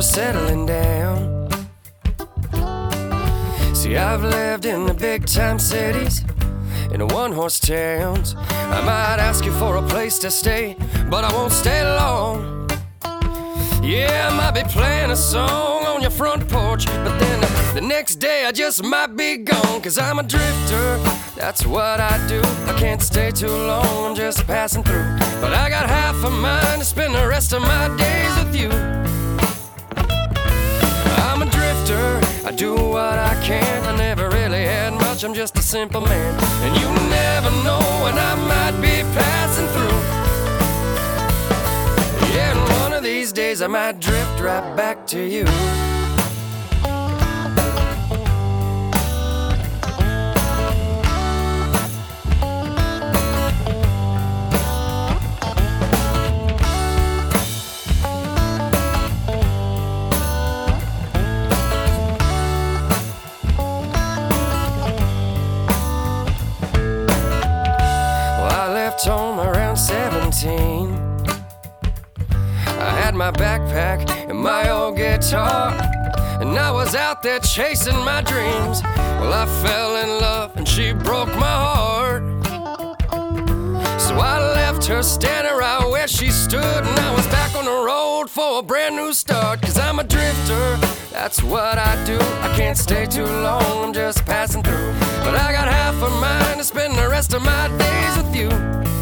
was settling down. See, I've lived in the big time cities, in the one-horse towns. I might ask you for a place to stay, but I won't stay long. Yeah, I might be playing a song on your front porch, but then the next day I just might be gone. Cause I'm a drifter, that's what I do. I can't stay too long, I'm just passing through. But I got half a mind to spend the rest of my days with you. I'm a drifter, I do what I can. I never really had much, I'm just a simple man. And you never know when I might be passing through. Yeah, and one of these days I might drift right back to you. Home around 17. I had my backpack and my old guitar, and I was out there chasing my dreams. Well, I fell in love and she broke my heart. So I left her standing right where she stood, and I was back on the road for a brand new start. Cause I'm a drifter, that's what I do. I can't stay too long, I'm just passing through. But I got half a mind to spend the rest of my days with you.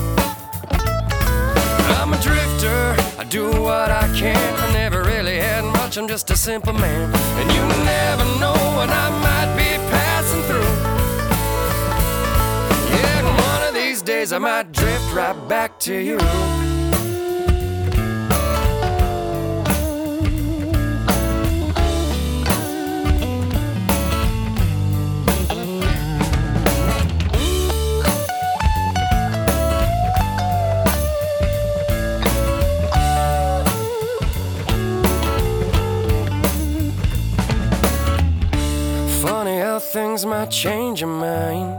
I'm a drifter, I do what I can. I never really had much, I'm just a simple man. And you never know when I might be passing through. Yeah, and one of these days I might drift right back to you. Funny how things might change your mind.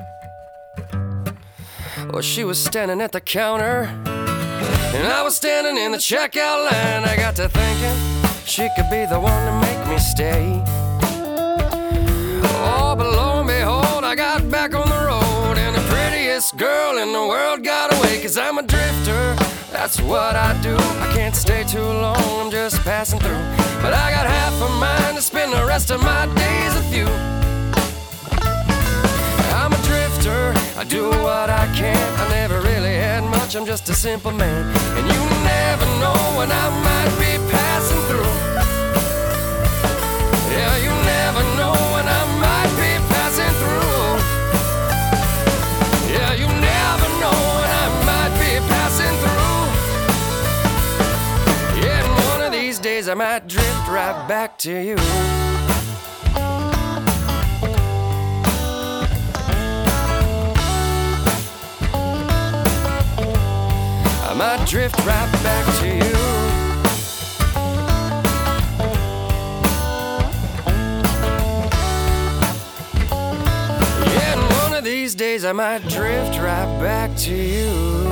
Well, she was standing at the counter, and I was standing in the checkout line. I got to thinking she could be the one to make me stay. Oh, but lo and behold, I got back on the road, and the prettiest girl in the world got away. Cause I'm a drifter, that's what I do. I can't stay too long, I'm just passing through. But I got half a mind to spend the rest of my days with you. I'm a drifter, I do what I can. I never really had much, I'm just a simple man. And you never know when I might be passing through. Yeah, you never know when I might be passing through. Yeah, you never know when I might be passing through. Yeah, and one of these days I might drift right back to you. I might drift right back to you. Yeah, and one of these days I might drift right back to you.